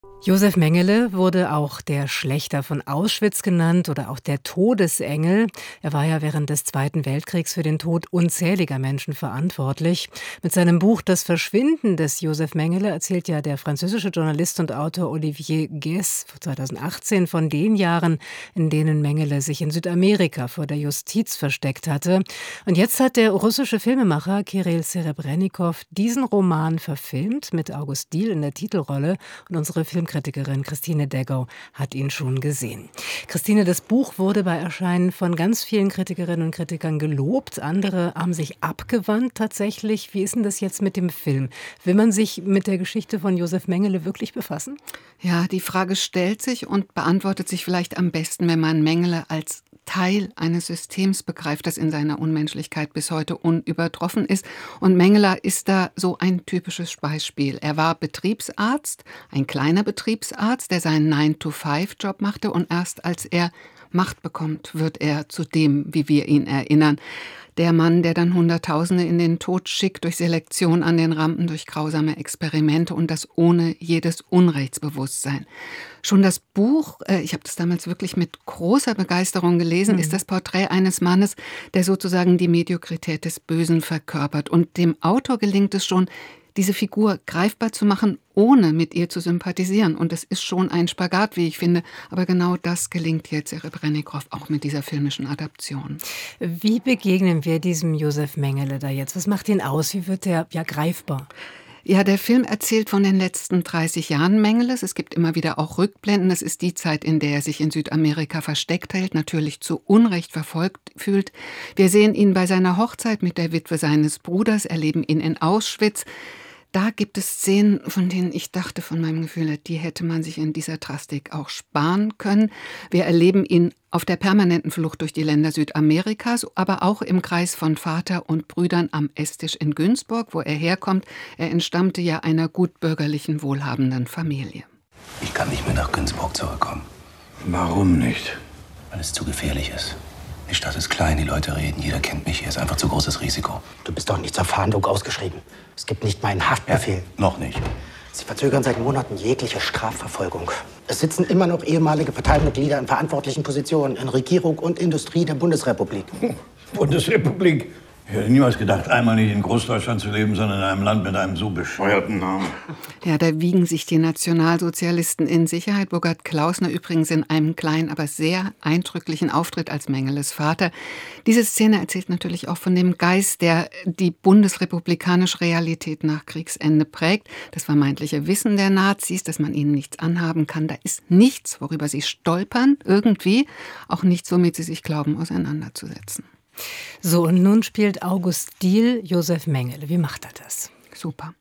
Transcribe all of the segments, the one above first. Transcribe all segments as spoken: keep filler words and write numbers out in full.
Josef Mengele wurde auch der Schlächter von Auschwitz genannt oder auch der Todesengel. Er war ja während des Zweiten Weltkriegs für den Tod unzähliger Menschen verantwortlich. Mit seinem Buch Das Verschwinden des Josef Mengele erzählt ja der französische Journalist und Autor Olivier Guès zweitausendachtzehn von den Jahren, in denen Mengele sich in Südamerika vor der Justiz versteckt hatte. Und jetzt hat der russische Filmemacher Kirill Serebrennikov diesen Roman verfilmt mit August Diehl in der Titelrolle, und unsere Filmkritikerin Christine Degau hat ihn schon gesehen. Christine, das Buch wurde bei Erscheinen von ganz vielen Kritikerinnen und Kritikern gelobt. Andere haben sich abgewandt tatsächlich. Wie ist denn das jetzt mit dem Film? Will man sich mit der Geschichte von Josef Mengele wirklich befassen? Ja, die Frage stellt sich und beantwortet sich vielleicht am besten, wenn man Mengele als Teil eines Systems begreift, das in seiner Unmenschlichkeit bis heute unübertroffen ist. Und Mengele ist da so ein typisches Beispiel. Er war Betriebsarzt, ein kleiner Betriebsarzt, der seinen nine to five Job machte, und erst als er Macht bekommt, wird er zu dem, wie wir ihn erinnern. Der Mann, der dann Hunderttausende in den Tod schickt durch Selektion an den Rampen, durch grausame Experimente, und das ohne jedes Unrechtsbewusstsein. Schon das Buch, äh, ich habe das damals wirklich mit großer Begeisterung gelesen, mhm. ist das Porträt eines Mannes, der sozusagen die Mediokrität des Bösen verkörpert. Und dem Autor gelingt es schon, diese Figur greifbar zu machen, ohne mit ihr zu sympathisieren. Und es ist schon ein Spagat, wie ich finde. Aber genau das gelingt jetzt Serebrennikov auch mit dieser filmischen Adaption. Wie begegnen wir diesem Josef Mengele da jetzt? Was macht ihn aus? Wie wird er ja greifbar? Ja, der Film erzählt von den letzten dreißig Jahren Mengeles. Es gibt immer wieder auch Rückblenden. Das ist die Zeit, in der er sich in Südamerika versteckt hält, natürlich zu Unrecht verfolgt fühlt. Wir sehen ihn bei seiner Hochzeit mit der Witwe seines Bruders, erleben ihn in Auschwitz. Da gibt es Szenen, von denen ich dachte, von meinem Gefühl her, die hätte man sich in dieser Drastik auch sparen können. Wir erleben ihn auf der permanenten Flucht durch die Länder Südamerikas, aber auch im Kreis von Vater und Brüdern am Esstisch in Günzburg, wo er herkommt. Er entstammte ja einer gutbürgerlichen, wohlhabenden Familie. Ich kann nicht mehr nach Günzburg zurückkommen. Warum nicht? Weil es zu gefährlich ist. Die Stadt ist klein, die Leute reden, jeder kennt mich. Hier ist einfach zu großes Risiko. Du bist doch nicht zur Fahndung ausgeschrieben. Es gibt nicht meinen Haftbefehl. Ja, noch nicht. Sie verzögern seit Monaten jegliche Strafverfolgung. Es sitzen immer noch ehemalige Parteimitglieder in verantwortlichen Positionen in Regierung und Industrie der Bundesrepublik. Hm, Bundesrepublik? Ich hätte niemals gedacht, einmal nicht in Großdeutschland zu leben, sondern in einem Land mit einem so bescheuerten Namen. Ja, da wiegen sich die Nationalsozialisten in Sicherheit. Burkhard Klausner übrigens in einem kleinen, aber sehr eindrücklichen Auftritt als Mengeles Vater. Diese Szene erzählt natürlich auch von dem Geist, der die bundesrepublikanische Realität nach Kriegsende prägt. Das vermeintliche Wissen der Nazis, dass man ihnen nichts anhaben kann. Da ist nichts, worüber sie stolpern, irgendwie. Auch nichts, womit sie sich glauben, auseinanderzusetzen. So, und nun spielt August Diehl Josef Mengele. Wie macht er das? Super.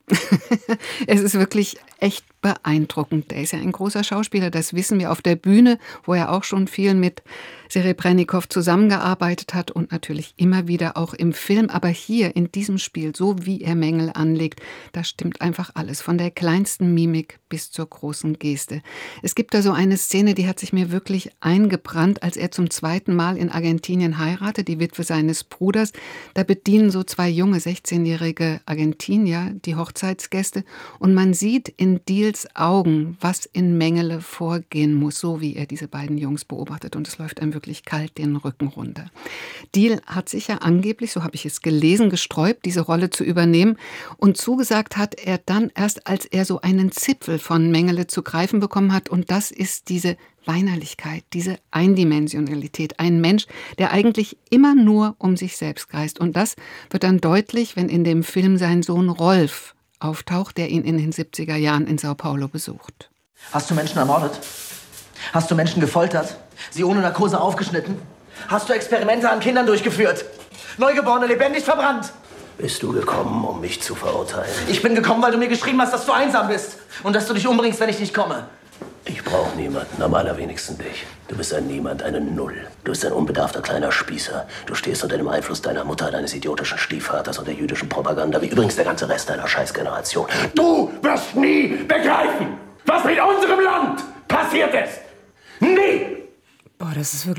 Es ist wirklich echt beeindruckend. Er ist ja ein großer Schauspieler, das wissen wir, auf der Bühne, wo er auch schon viel mit Serebrennikov zusammengearbeitet hat und natürlich immer wieder auch im Film. Aber hier in diesem Spiel, so wie er Mengele anlegt, da stimmt einfach alles, von der kleinsten Mimik bis zur großen Geste. Es gibt da so eine Szene, die hat sich mir wirklich eingebrannt, als er zum zweiten Mal in Argentinien heiratet, die Witwe seines Bruders. Da bedienen so zwei junge, sechzehnjährige Argentinier die Hochzeitsgäste, und man sieht in Diehls Augen, was in Mengele vorgehen muss, so wie er diese beiden Jungs beobachtet, und es läuft einem wirklich kalt den Rücken runter. Diehl hat sich ja angeblich, so habe ich es gelesen, gesträubt, diese Rolle zu übernehmen, und zugesagt hat er dann erst, als er so einen Zipfel von Mengele zu greifen bekommen hat, und das ist diese Weinerlichkeit, diese Eindimensionalität. Ein Mensch, der eigentlich immer nur um sich selbst kreist. Und das wird dann deutlich, wenn in dem Film sein Sohn Rolf auftaucht, der ihn in den siebziger Jahren in Sao Paulo besucht. Hast du Menschen ermordet? Hast du Menschen gefoltert? Sie ohne Narkose aufgeschnitten? Hast du Experimente an Kindern durchgeführt? Neugeborene lebendig verbrannt? Bist du gekommen, um mich zu verurteilen? Ich bin gekommen, weil du mir geschrieben hast, dass du einsam bist und dass du dich umbringst, wenn ich nicht komme. Ich brauche niemanden, am allerwenigsten dich. Du bist ein Niemand, eine Null. Du bist ein unbedarfter kleiner Spießer. Du stehst unter dem Einfluss deiner Mutter, deines idiotischen Stiefvaters und der jüdischen Propaganda, wie übrigens der ganze Rest deiner Scheißgeneration. Du wirst nie begreifen, was mit unserem Land passiert ist. Nie! Boah, das ist wirklich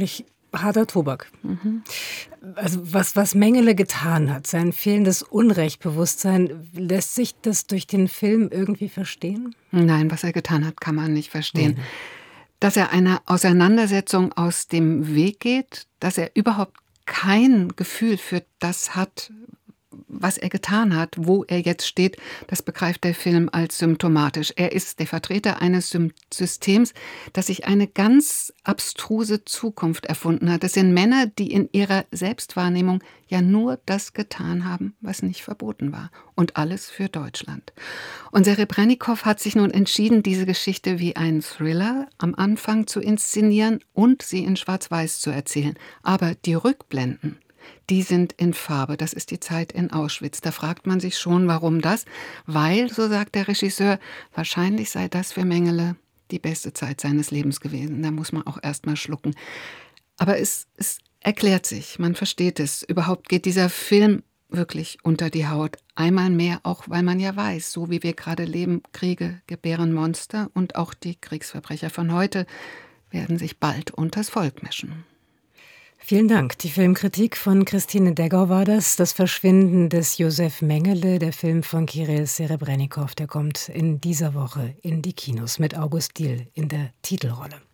Harter Tobak. Mhm. Also was, was Mengele getan hat, sein fehlendes Unrechtbewusstsein, lässt sich das durch den Film irgendwie verstehen? Nein, was er getan hat, kann man nicht verstehen. Mhm. Dass er einer Auseinandersetzung aus dem Weg geht, dass er überhaupt kein Gefühl für das hat, was er getan hat, wo er jetzt steht, das begreift der Film als symptomatisch. Er ist der Vertreter eines Systems, das sich eine ganz abstruse Zukunft erfunden hat. Das sind Männer, die in ihrer Selbstwahrnehmung ja nur das getan haben, was nicht verboten war. Und alles für Deutschland. Und Serebrennikov hat sich nun entschieden, diese Geschichte wie einen Thriller am Anfang zu inszenieren und sie in Schwarz-Weiß zu erzählen. Aber die Rückblenden, die sind in Farbe. Das ist die Zeit in Auschwitz. Da fragt man sich schon, warum das? Weil, so sagt der Regisseur, wahrscheinlich sei das für Mengele die beste Zeit seines Lebens gewesen. Da muss man auch erst mal schlucken. Aber es, es erklärt sich, man versteht es. Überhaupt geht dieser Film wirklich unter die Haut. Einmal mehr auch, weil man ja weiß, so wie wir gerade leben, Kriege gebären Monster und auch die Kriegsverbrecher von heute werden sich bald unters Volk mischen. Vielen Dank. Die Filmkritik von Christine Degger war das. Das Verschwinden des Josef Mengele, der Film von Kirill Serebrennikov, der kommt in dieser Woche in die Kinos mit August Diehl in der Titelrolle.